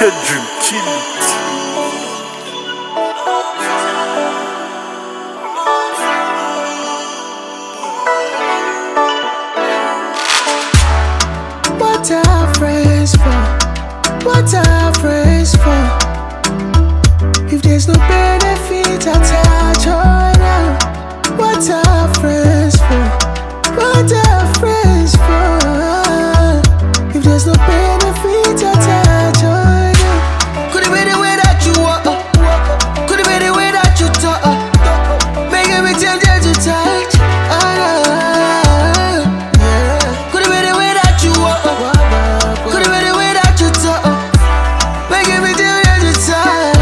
Dream kill it. What are friends for? What are friends for? If there's no benefit attached, oh no. What are friends for? What are friends for? If there's no benefit attached, oh no. Could it be the way that you walk? Could it be the way that you talk? Making me tempted to touch. Could it be the way that you walk? Could it be the way that you talk? Making me tempted to touch.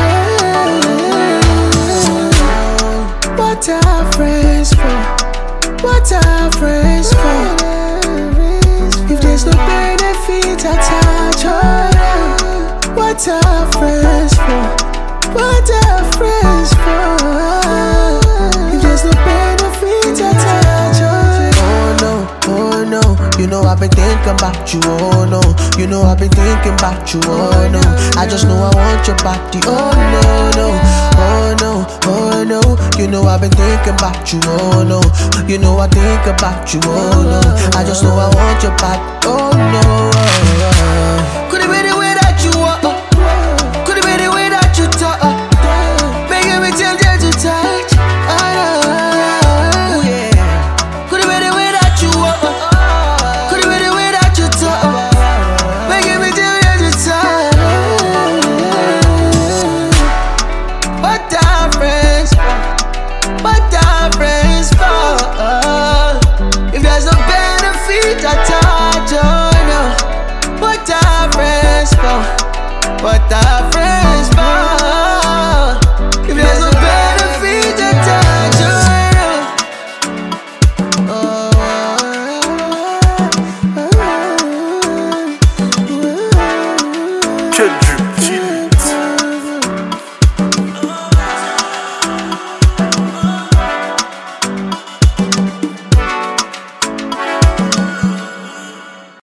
What are friends for? What are friends for? If there's no benefit attached, oh yeah. What are friends for? What are friends for? If there's no benefit attached, oh no, you know I've been thinking about you, oh no. You know I've been thinking about you, oh no. I just know I want your body, oh no, no. Oh no, oh no. You know I've been thinking about you, oh no. You know I think about you, oh no. I just know I want your body, oh no. Could it be the way that you walk? Could it be the way that you talk? Making me tempted to touch. Oh yeah. Could it be the way that you walk? Could it be the way that you talk? Making me tempted to touch. What are friends for? What are friends for? If there's no benefit attached, oh no. What are friends for? What are friends